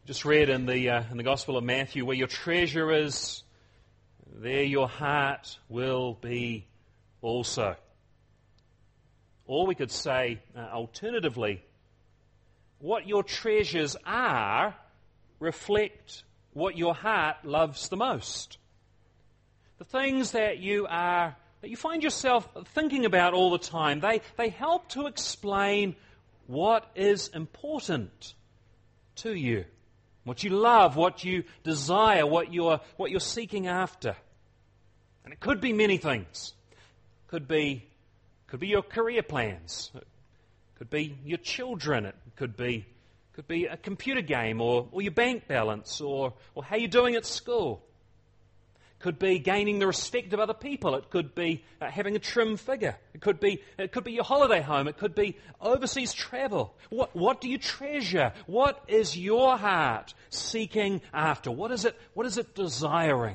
Just read in the Gospel of Matthew, where your treasure is, there your heart will be also. Or we could say, alternatively, what your treasures are reflect what your heart loves the most. The things that you find yourself thinking about all the time, they help to explain what is important to you. What you love, what you desire, what you're seeking after. And it could be many things. Could be your career plans. It could be your children. It could be a computer game or your bank balance or how you're doing at school. It could be gaining the respect of other people. It could be having a trim figure. It could be your holiday home. It could be overseas travel. What do you treasure? What is your heart seeking after? What is it desiring?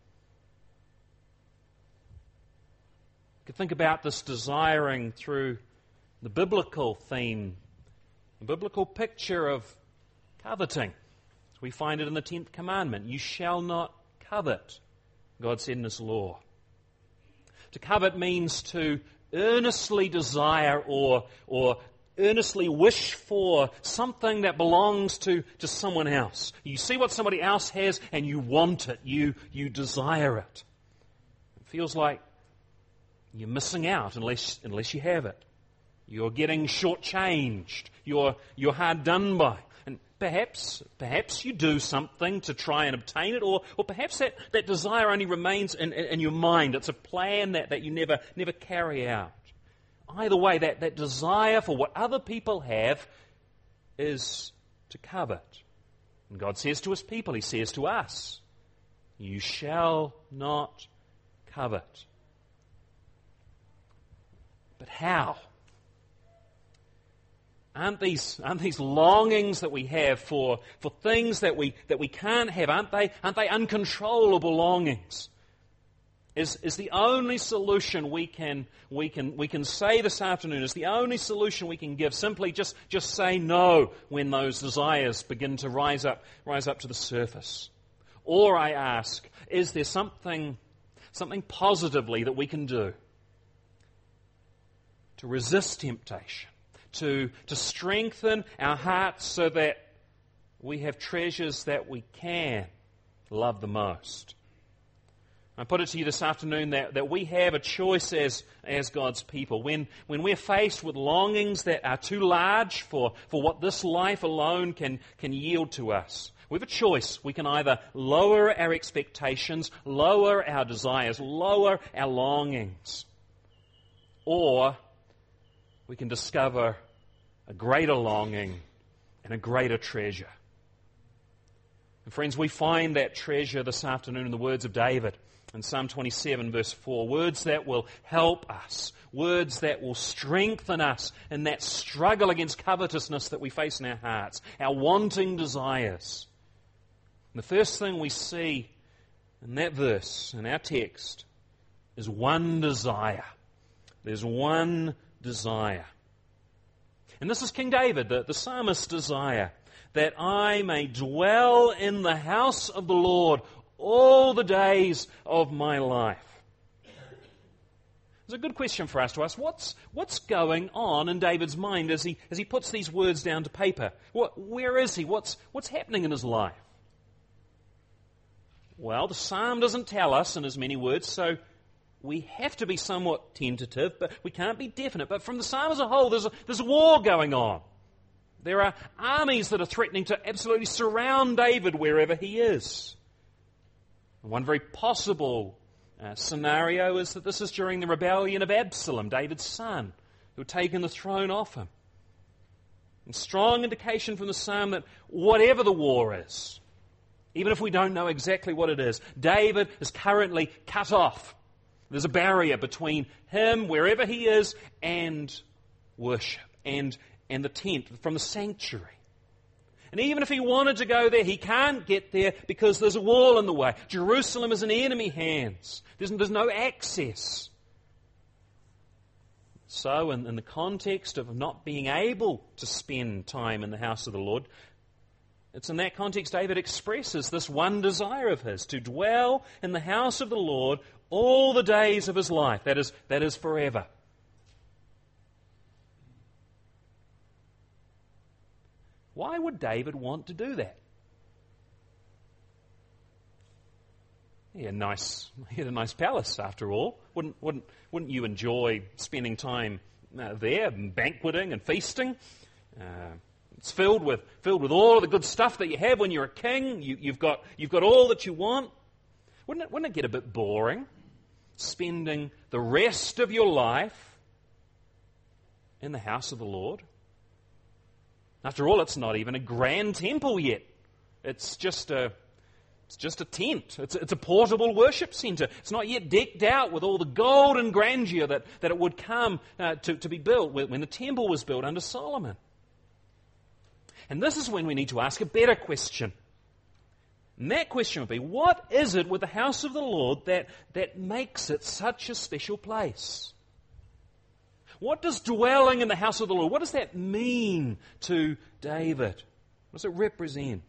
You could think about this desiring through the biblical theme, the biblical picture of coveting. We find it in the 10th commandment. You shall not covet, God said in His law. To covet means to earnestly desire or earnestly wish for something that belongs to someone else. You see what somebody else has and you want it. You desire it. It feels like you're missing out unless you have it. You're getting shortchanged. You're hard done by. And perhaps you do something to try and obtain it, or perhaps that desire only remains in your mind. It's a plan that you never carry out. Either way, that desire for what other people have is to covet. And God says to His people, He says to us, you shall not covet. But how? Aren't these longings that we have for things that we can't have, aren't they uncontrollable longings? Is the only solution we can say this afternoon, is the only solution we can give simply just say no when those desires begin to rise up to the surface? Or I ask, is there something positively that we can do to resist temptation, to strengthen our hearts so that we have treasures that we can love the most? I put it to you this afternoon that we have a choice as God's people. When we're faced with longings that are too large for what this life alone can yield to us, we have a choice. We can either lower our expectations, lower our desires, lower our longings, or we can discover a greater longing and a greater treasure. And friends, we find that treasure this afternoon in the words of David in Psalm 27 verse 4. Words that will help us. Words that will strengthen us in that struggle against covetousness that we face in our hearts. Our wanting desires. And the first thing we see in that verse, in our text, is one desire. There's one desire. And this is King David, the psalmist's desire, that I may dwell in the house of the Lord all the days of my life. It's a good question for us to ask. What's going on in David's mind as he puts these words down to paper? Where is he? What's happening in his life? Well, the psalm doesn't tell us in as many words, so we have to be somewhat tentative, but we can't be definite. But from the psalm as a whole, there's a war going on. There are armies that are threatening to absolutely surround David wherever he is. One very possible scenario is that this is during the rebellion of Absalom, David's son, who had taken the throne off him. And strong indication from the psalm that whatever the war is, even if we don't know exactly what it is, David is currently cut off. There's a barrier between him, wherever he is, and worship, and the tent, from the sanctuary. And even if he wanted to go there, he can't get there because there's a wall in the way. Jerusalem is in enemy hands. There's no access. So, in the context of not being able to spend time in the house of the Lord, It's in that context David expresses this one desire of his, to dwell in the house of the Lord all the days of his life. That is forever. Why would David want to do that? He had a nice palace, after all. Wouldn't you enjoy spending time there, and banqueting and feasting? It's filled with all of the good stuff that you have when you're a king. You've got all that you want. Wouldn't it get a bit boring, spending the rest of your life in the house of the Lord? After all, it's not even a grand temple yet. It's just a tent. It's a portable worship centre. It's not yet decked out with all the gold and grandeur that it would come to be built when the temple was built under Solomon. And this is when we need to ask a better question. And that question would be, what is it with the house of the Lord that makes it such a special place? What does dwelling in the house of the Lord, what does that mean to David? What does it represent?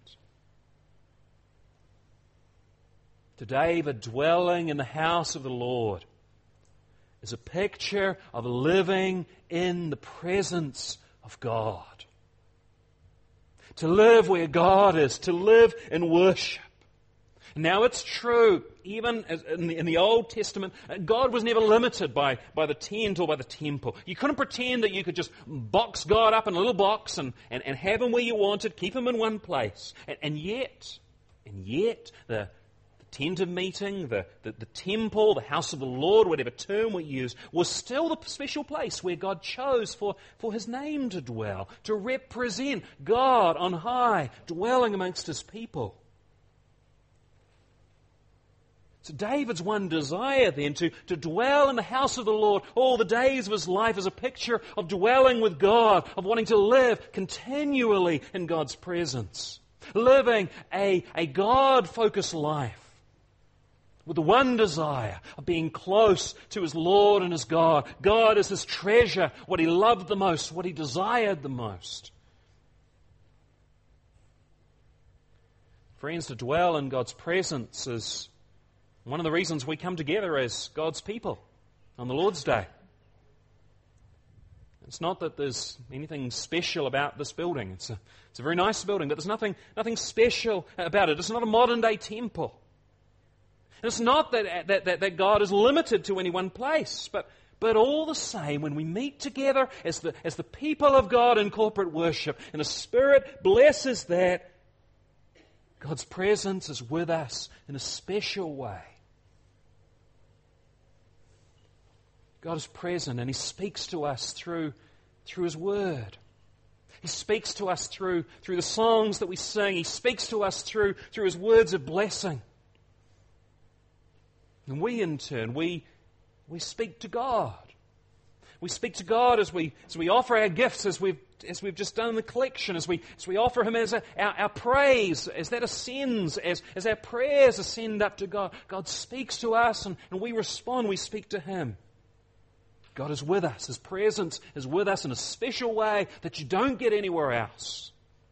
To David, dwelling in the house of the Lord is a picture of living in the presence of God. To live where God is, to live in worship. Now it's true, even in the Old Testament, God was never limited by the tent or by the temple. You couldn't pretend that you could just box God up in a little box and have Him where you wanted, keep Him in one place. And yet, the tent of meeting, the temple, the house of the Lord, whatever term we use, was still the special place where God chose for His name to dwell, to represent God on high, dwelling amongst His people. So David's one desire then to dwell in the house of the Lord all the days of his life is a picture of dwelling with God, of wanting to live continually in God's presence, living a God-focused life, with the one desire of being close to his Lord and his God. God is his treasure, what he loved the most, what he desired the most. Friends, to dwell in God's presence is one of the reasons we come together as God's people on the Lord's Day. It's not that there's anything special about this building. It's a very nice building, but there's nothing special about it. It's not a modern-day temple. And it's not that God is limited to any one place, but all the same, when we meet together as the people of God in corporate worship, and the Spirit blesses that, God's presence is with us in a special way. God is present and He speaks to us through His Word. He speaks to us through the songs that we sing. He speaks to us through His words of blessing. And we, in turn, we speak to God. We speak to God as we offer our gifts, as we've just done in the collection, as we offer Him as our praise, as that ascends, as our prayers ascend up to God. God speaks to us and we respond, we speak to Him. God is with us. His presence is with us in a special way that you don't get anywhere else.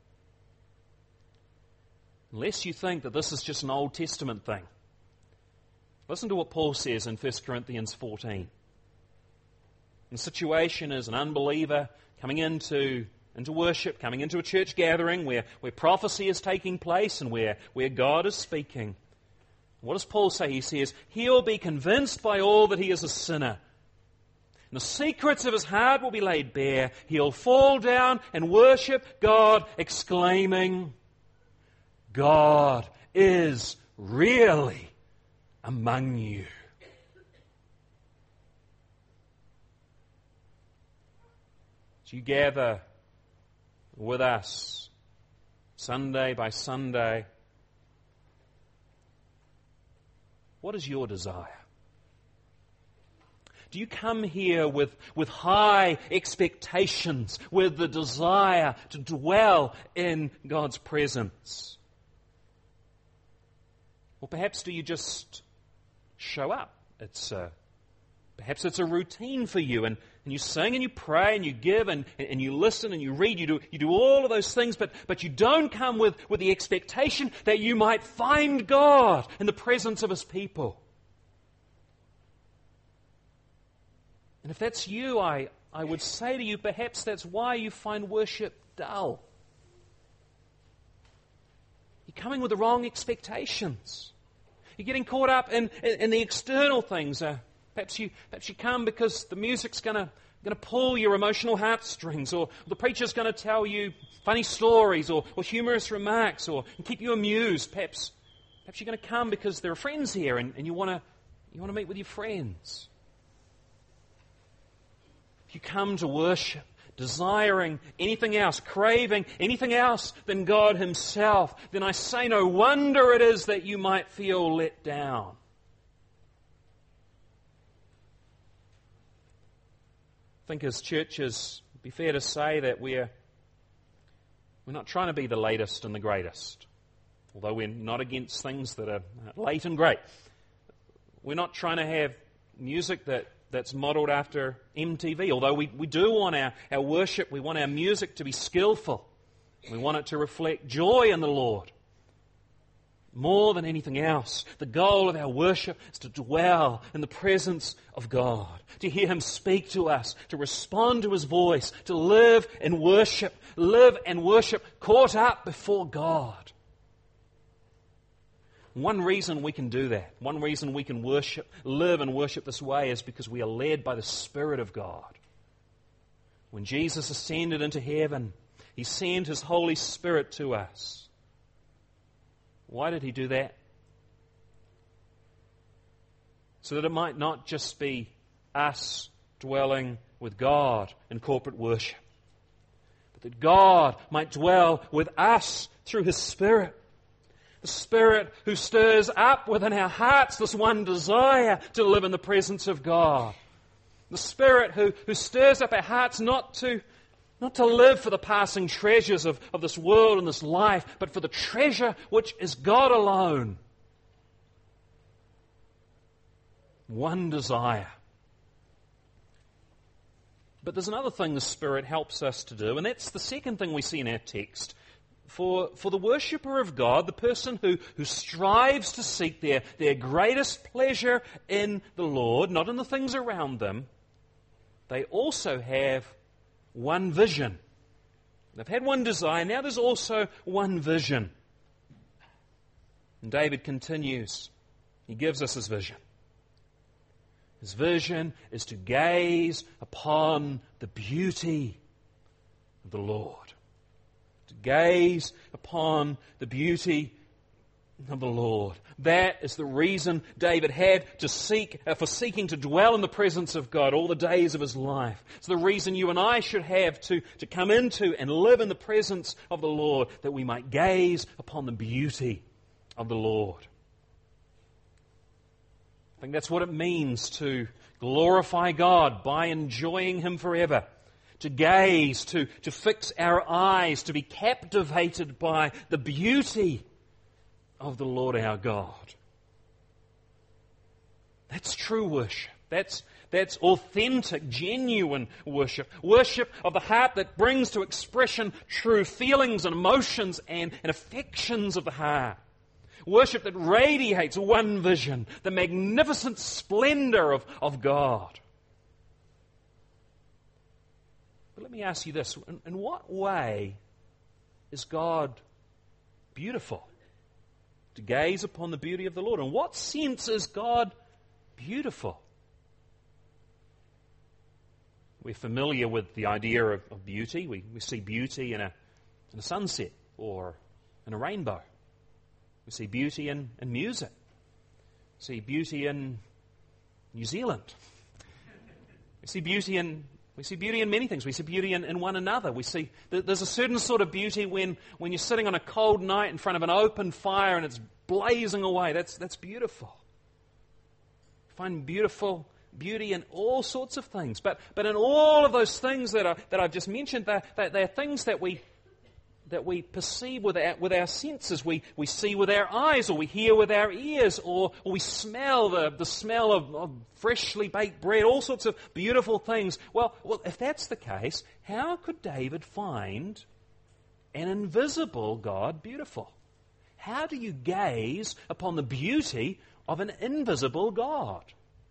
Unless you think that this is just an Old Testament thing. Listen to what Paul says in 1 Corinthians 14. The situation is an unbeliever coming into worship, coming into a church gathering where prophecy is taking place and where God is speaking. What does Paul say? He says, he'll be convinced by all that he is a sinner. And the secrets of his heart will be laid bare. He'll fall down and worship God, exclaiming, God is really among you. As you gather with us Sunday by Sunday, what is your desire? Do you come here with high expectations, with the desire to dwell in God's presence? Or perhaps do you just show up? It's Perhaps it's a routine for you, and you sing and you pray and you give and you listen and you read. You do all of those things, but you don't come with the expectation that you might find God in the presence of His people. And if that's you, I would say to you, perhaps that's why you find worship dull. You're coming with the wrong expectations. You're getting caught up in the external things. Perhaps you come because the music's going to pull your emotional heartstrings, or the preacher's going to tell you funny stories or humorous remarks or keep you amused. Perhaps you're going to come because there are friends here and you want to meet with your friends. If you come to worship desiring anything else, craving anything else than God Himself, then I say no wonder it is that you might feel let down. I think as churches, it'd be fair to say that we're not trying to be the latest and the greatest, although we're not against things that are late and great. We're not trying to have music that's modelled after MTV, although we do want our worship, we want our music to be skillful. We want it to reflect joy in the Lord. More than anything else, the goal of our worship is to dwell in the presence of God, to hear Him speak to us, to respond to His voice, to live and worship caught up before God. One reason we can do that, one reason we can live and worship this way is because we are led by the Spirit of God. When Jesus ascended into heaven, He sent His Holy Spirit to us. Why did He do that? So that it might not just be us dwelling with God in corporate worship, but that God might dwell with us through His Spirit. The Spirit who stirs up within our hearts this one desire to live in the presence of God. The Spirit who stirs up our hearts not to live for the passing treasures of this world and this life, but for the treasure which is God alone. One desire. But there's another thing the Spirit helps us to do, and that's the second thing we see in our text. For the worshipper of God, the person who strives to seek their greatest pleasure in the Lord, not in the things around them, they also have one vision. They've had one desire, now there's also one vision. And David continues. He gives us his vision. His vision is to gaze upon the beauty of the Lord. To gaze upon the beauty of the Lord. That is the reason David had for seeking to dwell in the presence of God all the days of his life. It's the reason you and I should have to come into and live in the presence of the Lord, that we might gaze upon the beauty of the Lord. I think that's what it means to glorify God by enjoying Him forever. To gaze, to fix our eyes, to be captivated by the beauty of the Lord our God. That's true worship. That's authentic, genuine worship. Worship of the heart that brings to expression true feelings and emotions and affections of the heart. Worship that radiates one vision, the magnificent splendor of God. But let me ask you this, in what way is God beautiful? To gaze upon the beauty of the Lord. In what sense is God beautiful? We're familiar with the idea of beauty. We see beauty in a sunset or in a rainbow. We see beauty in music. We see beauty in New Zealand. We see beauty in many things. We see beauty in one another. We see there's a certain sort of beauty when you're sitting on a cold night in front of an open fire and it's blazing away. That's beautiful. You find beauty in all sorts of things. But in all of those things that I've just mentioned, they're things that we that we perceive with our senses. We see with our eyes, or we hear with our ears, or we smell the smell of freshly baked bread, all sorts of beautiful things. Well, if that's the case, how could David find an invisible God beautiful? How do you gaze upon the beauty of an invisible God?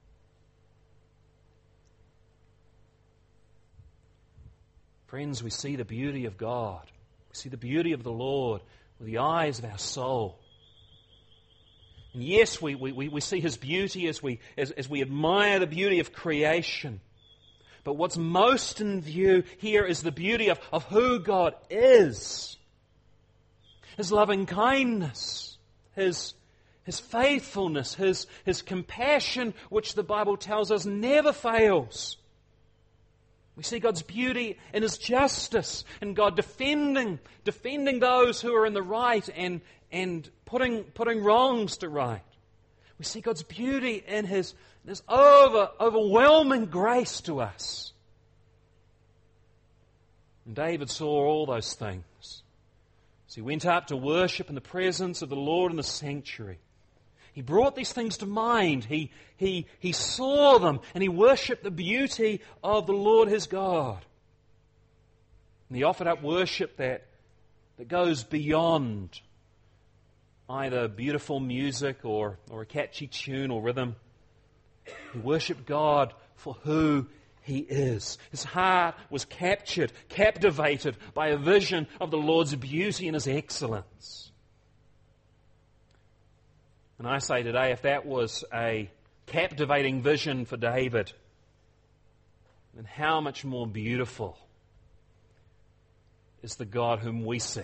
Friends, we see the beauty of God. We see the beauty of the Lord with the eyes of our soul. And yes, we see His beauty as we admire the beauty of creation. But what's most in view here is the beauty of who God is. His loving kindness, His faithfulness, His compassion, which the Bible tells us never fails. We see God's beauty in His justice, and God defending those who are in the right and putting wrongs to right. We see God's beauty in His overwhelming grace to us. And David saw all those things. So he went up to worship in the presence of the Lord in the sanctuary. He brought these things to mind. He saw them, and he worshipped the beauty of the Lord his God. And he offered up worship that goes beyond either beautiful music or a catchy tune or rhythm. He worshipped God for who He is. His heart was captivated by a vision of the Lord's beauty and His excellence. And I say today, if that was a captivating vision for David, then how much more beautiful is the God whom we see.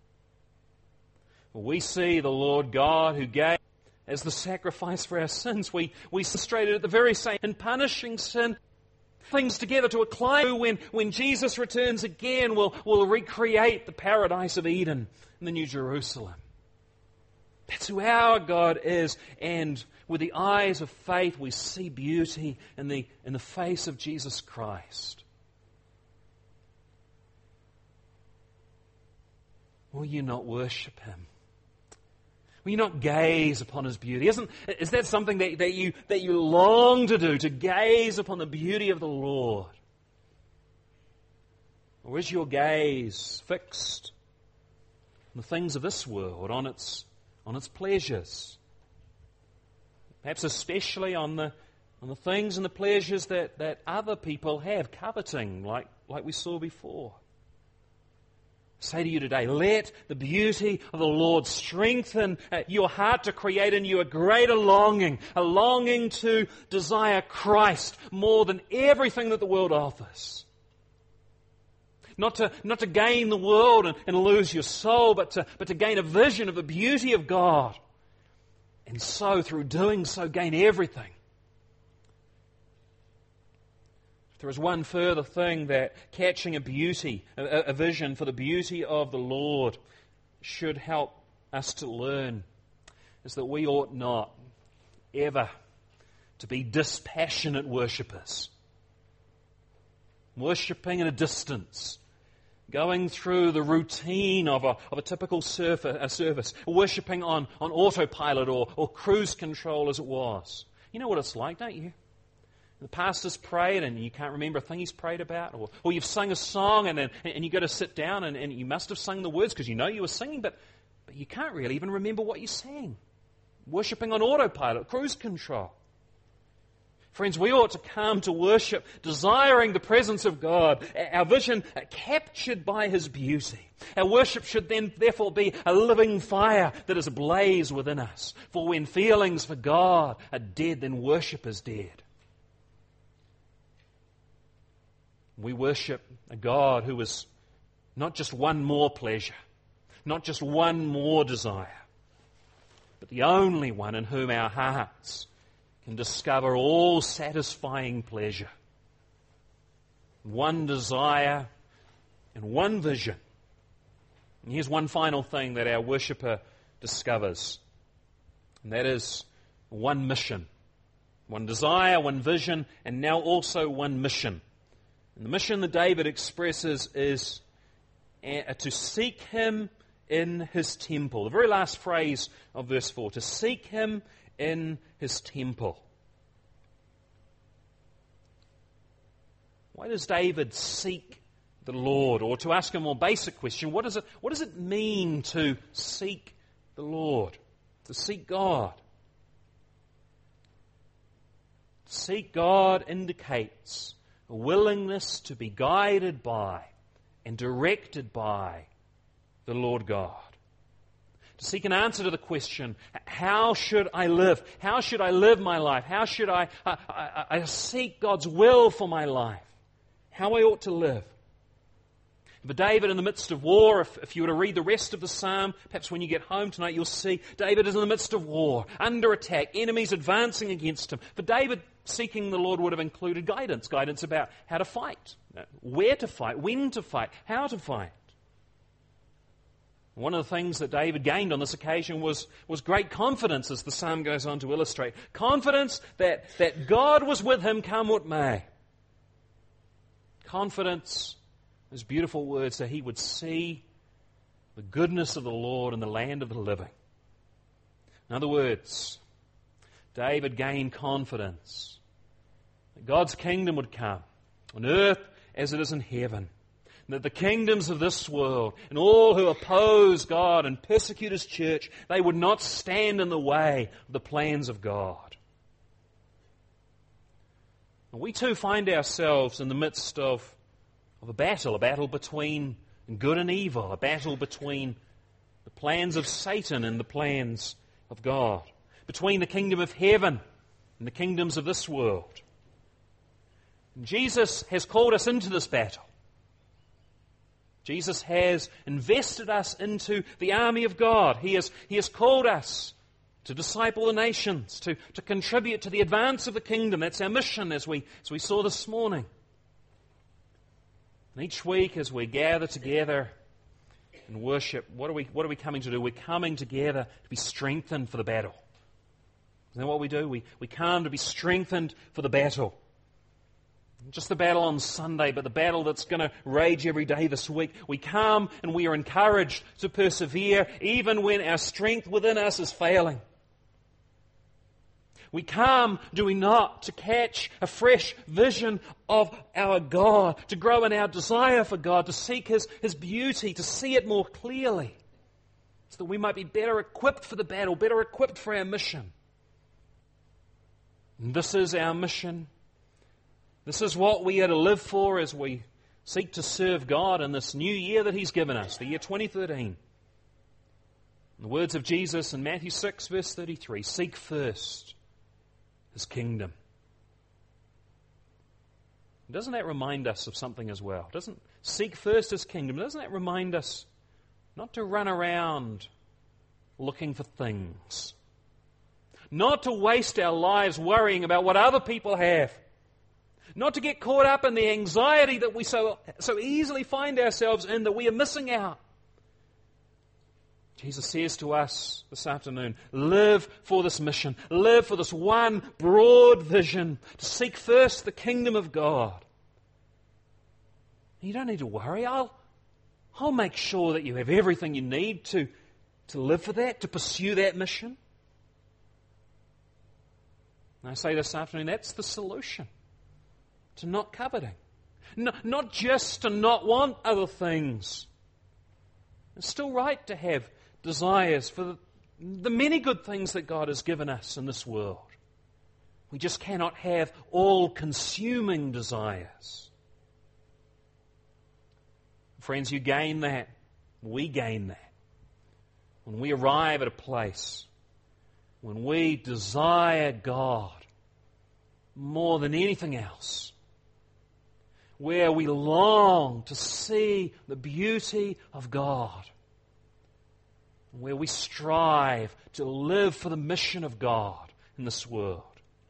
We see the Lord God who gave as the sacrifice for our sins. We illustrated at the very same in punishing sin, things together to a climax when Jesus returns again, we'll recreate the paradise of Eden in the New Jerusalem. That's who our God is, and with the eyes of faith we see beauty in the face of Jesus Christ. Will you not worship Him? Will you not gaze upon His beauty? Is that something that you long to do, to gaze upon the beauty of the Lord? Or is your gaze fixed on the things of this world, on its pleasures? Perhaps especially on the things and the pleasures that other people have, coveting, like we saw before. I say to you today, let the beauty of the Lord strengthen your heart to create in you a greater longing, a longing to desire Christ more than everything that the world offers. Not to gain the world and lose your soul, but to gain a vision of the beauty of God. And so, through doing so, gain everything. There is one further thing that catching a vision for the beauty of the Lord should help us to learn, is that we ought not ever to be dispassionate worshippers. Worshipping at a distance, going through the routine of a typical service, worshipping on autopilot or cruise control as it was. You know what it's like, don't you? The pastor's prayed and you can't remember a thing he's prayed about, or you've sung a song and you go to sit down and you must have sung the words because you know you were singing, but you can't really even remember what you sang. Worshipping on autopilot, cruise control. Friends, we ought to come to worship desiring the presence of God, our vision captured by His beauty. Our worship should then therefore be a living fire that is ablaze within us. For when feelings for God are dead, then worship is dead. We worship a God who is not just one more pleasure, not just one more desire, but the only one in whom our hearts can discover all satisfying pleasure. One desire and one vision. And here's one final thing that our worshipper discovers, and that is one mission. One desire, one vision, and now also one mission. And the mission that David expresses is to seek Him in His temple. The very last phrase of verse 4, to seek Him in His temple. Why does David seek the Lord? Or to ask a more basic question, what does it mean to seek the Lord? To seek God? To seek God indicates a willingness to be guided by and directed by the Lord God. To seek an answer to the question, how should I live? How should I live my life? How should I seek God's will for my life? How I ought to live. For David in the midst of war, if you were to read the rest of the psalm, perhaps when you get home tonight you'll see David is in the midst of war, under attack, enemies advancing against him. For David, seeking the Lord would have included guidance about how to fight, where to fight, when to fight, how to fight. One of the things that David gained on this occasion was great confidence, as the psalm goes on to illustrate. Confidence that God was with him come what may. Confidence, those beautiful words, that he would see the goodness of the Lord in the land of the living. In other words, David gained confidence that God's kingdom would come on earth as it is in heaven. And that the kingdoms of this world and all who oppose God and persecute His church, they would not stand in the way of the plans of God. We too find ourselves in the midst of a battle between good and evil, a battle between the plans of Satan and the plans of God, between the kingdom of heaven and the kingdoms of this world. And Jesus has called us into this battle. Jesus has invested us into the army of God. He has called us to disciple the nations, to contribute to the advance of the kingdom. That's our mission, as we saw this morning. And each week as we gather together and worship, what are we coming to do? We're coming together to be strengthened for the battle. Isn't that what we do? We come to be strengthened for the battle. Not just the battle on Sunday, but the battle that's going to rage every day this week. We come and we are encouraged to persevere even when our strength within us is failing. We come, do we not, to catch a fresh vision of our God, to grow in our desire for God, to seek His beauty, to see it more clearly, so that we might be better equipped for the battle, better equipped for our mission. And this is our mission. This is what we are to live for as we seek to serve God in this new year that He's given us, the year 2013. In the words of Jesus in Matthew 6, verse 33, seek first His kingdom. Doesn't that remind us of something as well? Doesn't seek first His kingdom, doesn't that remind us not to run around looking for things? Not to waste our lives worrying about what other people have. Not to get caught up in the anxiety that we so easily find ourselves in, that we are missing out. Jesus says to us this afternoon, live for this mission. Live for this one broad vision, to seek first the kingdom of God. You don't need to worry. I'll make sure that you have everything you need to live for that, to pursue that mission. And I say this afternoon, that's the solution to not coveting. Not just to not want other things. It's still right to have desires for the many good things that God has given us in this world. We just cannot have all-consuming desires. Friends, you gain that. We gain that. When we arrive at a place, when we desire God more than anything else, where we long to see the beauty of God, where we strive to live for the mission of God in this world.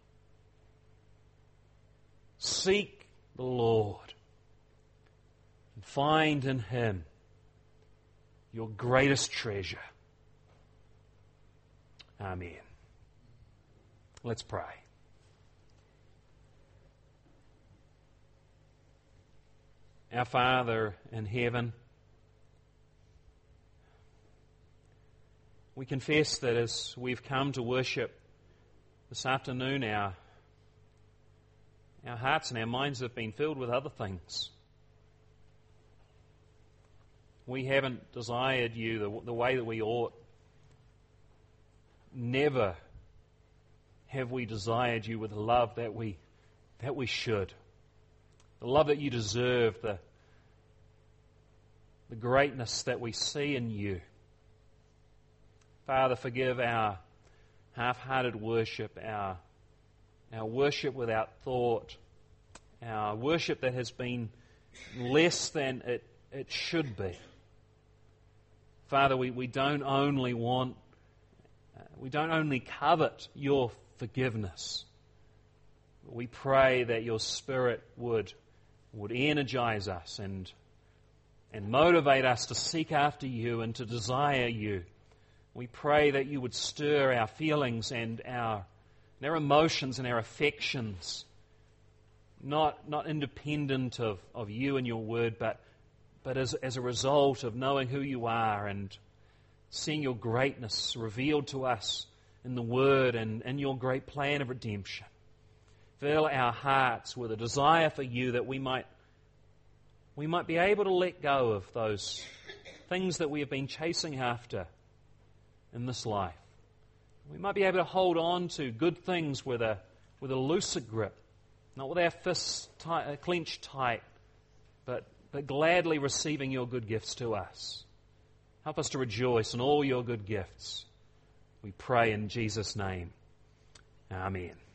Seek the Lord and find in Him your greatest treasure. Amen. Let's pray. Our Father in heaven, We confess that as we've come to worship this afternoon, our hearts and our minds have been filled with other things. We haven't desired you the way that we ought. Never have we desired you with the love that we should. The love that you deserve, the greatness that we see in you. Father, forgive our half-hearted worship, our worship without thought, our worship that has been less than it should be. Father, we don't only covet your forgiveness. We pray that your Spirit would energize us and motivate us to seek after you and to desire you. We pray that you would stir our feelings and our emotions and our affections, not independent of you and your word, but as a result of knowing who you are and seeing your greatness revealed to us in the word and in your great plan of redemption. Fill our hearts with a desire for you, that we might be able to let go of those things that we have been chasing after in this life. We might be able to hold on to good things with a looser grip, not with our fists clenched tight, but gladly receiving your good gifts to us. Help us to rejoice in all your good gifts. We pray in Jesus' name. Amen.